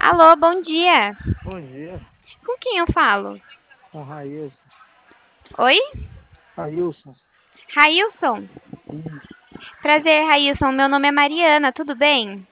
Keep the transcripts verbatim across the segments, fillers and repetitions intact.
Alô, bom dia. Bom dia, Com quem eu falo? com Railson. Oi? Railson, Railson? isso. Prazer, Railson. Meu nome é Mariana, tudo bem?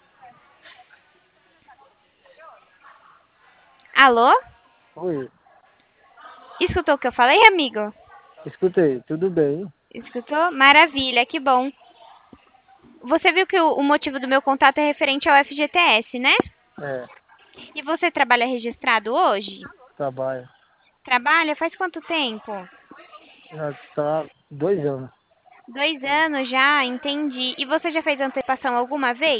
Alô? Oi, Escutou o que eu falei, amigo? escutei, tudo bem? Escutou? Maravilha, que bom. Você viu que o, o motivo do meu contato é referente ao F G T S, né? É, E você trabalha registrado hoje? trabalho. Trabalha? Faz quanto tempo? Já tá dois anos. Dois anos já, entendi. E você já fez antecipação alguma vez?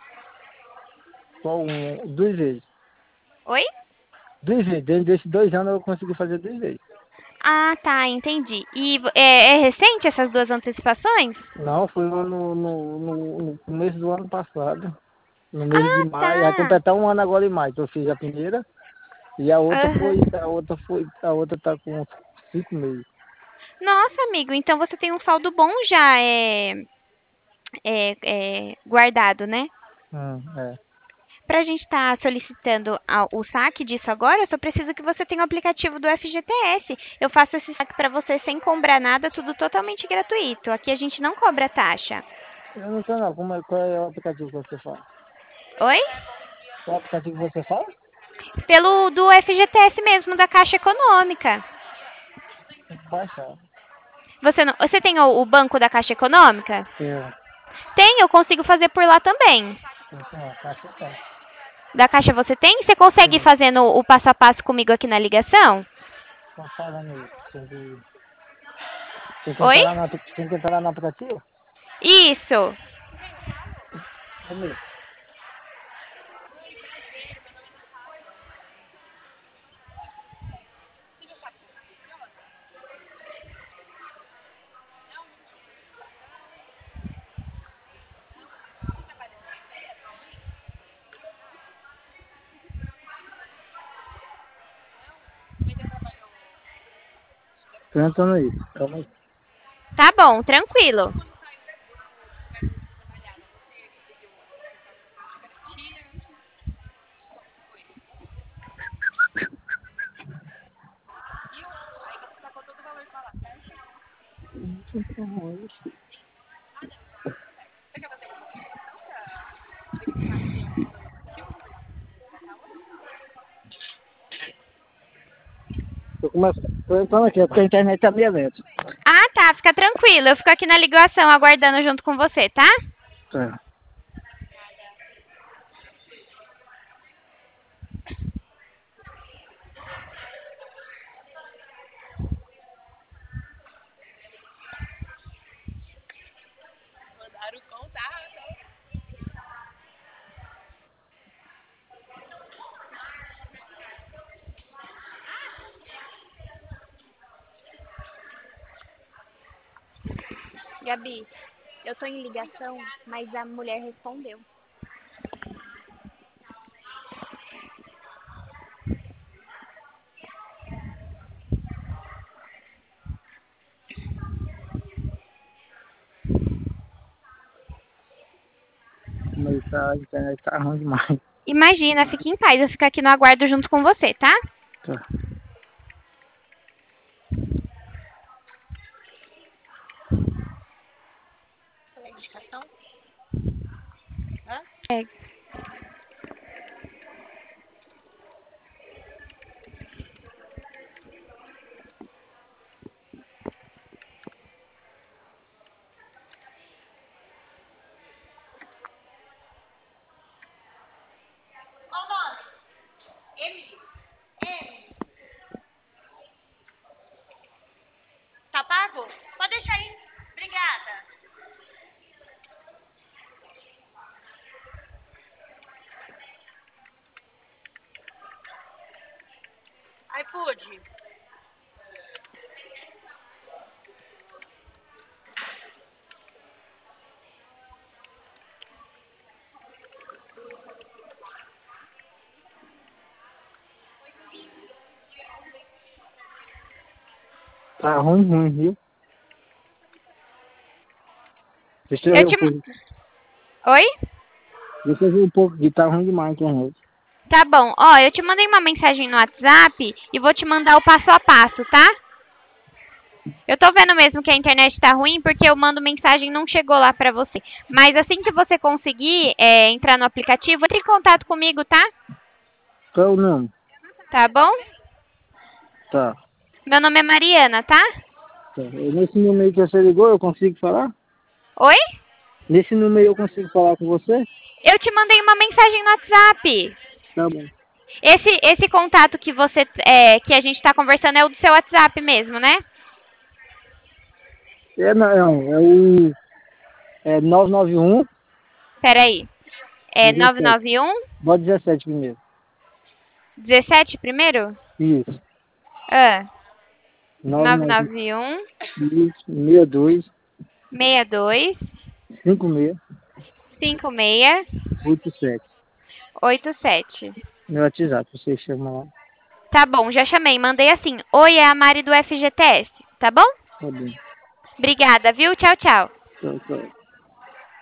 Só um, duas vezes. Oi? Duas vezes, dentro desses dois anos eu consegui fazer duas vezes. Ah, tá, entendi. E é, é recente essas duas antecipações? Não, foi no, no, no, no começo do ano passado, no mês de Ah, maio. Vai tá. completar um ano agora em maio, que eu fiz a primeira. E a outra Aham. foi, a outra foi, a outra tá com uns cinco meses. Nossa, amigo, então você tem um saldo bom já é, é, é, guardado, né? Hum, é. Para a gente estar solicitando a- o saque disso agora, eu só preciso que você tenha o aplicativo do F G T S. Eu faço esse saque para você sem cobrar nada, tudo totalmente gratuito. Aqui a gente não cobra taxa. Eu não sei não, como é, qual é o aplicativo que você fala? Oi? Qual aplicativo que você fala? Pelo do F G T S mesmo, da Caixa Econômica. Tem que baixar. Você, não, você tem o, o banco da Caixa Econômica? Eu, Tem, eu consigo fazer por lá também. assim, ó, caixa tá. Da Caixa você tem? Você consegue ir Sim, fazendo o passo a passo comigo aqui na ligação? tô falando isso. Tem que, tem que Oi? entrar lá no, apli- tem que entrar lá no aplicativo? Isso. Beleza. Tô entrando aí. Calma aí. Tá bom, tranquilo. Tô, começando, tô entrando aqui, é porque a internet tá meio lenta. Ah, tá, fica tranquilo. Eu fico aqui na ligação aguardando junto com você, tá? Tá. Gabi, eu tô em ligação, mas a mulher respondeu. Mas tá, a internet tá ruim demais. Imagina, fique em paz, eu fico aqui no aguardo junto com você, tá? Tá. É. Tá pago? Pode deixar aí. Obrigada. iFood. Tá ruim, ruim, viu? Deixa eu Eu ver um te. pouco. Oi? Deixa eu ver um pouco que tá ruim demais a internet. Tá bom. Ó, eu te mandei uma mensagem no WhatsApp e vou te mandar o passo a passo, tá? Eu tô vendo mesmo que a internet tá ruim porque eu mando mensagem e não chegou lá pra você. Mas assim que você conseguir é, entrar no aplicativo, entre em contato comigo, tá? Qual é o nome? Tá bom? Tá. Meu nome é Mariana, tá? Tá. Nesse número que você ligou, eu consigo falar? Oi? Nesse número eu consigo falar com você? Eu te mandei uma mensagem no WhatsApp. Tá bom. Esse, esse contato que você é, que a gente tá conversando é o do seu WhatsApp mesmo, né? É, não, é o é nove nove um, Peraí. É nove dezessete. nove um, Bota dezessete primeiro. dezessete primeiro? Isso. Ah, nove nove nove nove um, um, seis dois, seis dois, cinco seis cinco seis, oito sete. oito sete. Meu WhatsApp, você chama lá. Tá bom, já chamei. Mandei assim. Oi, é a Mari do F G T S. Tá bom? Tá bom. Obrigada, viu? Tchau, tchau. Tchau, tchau.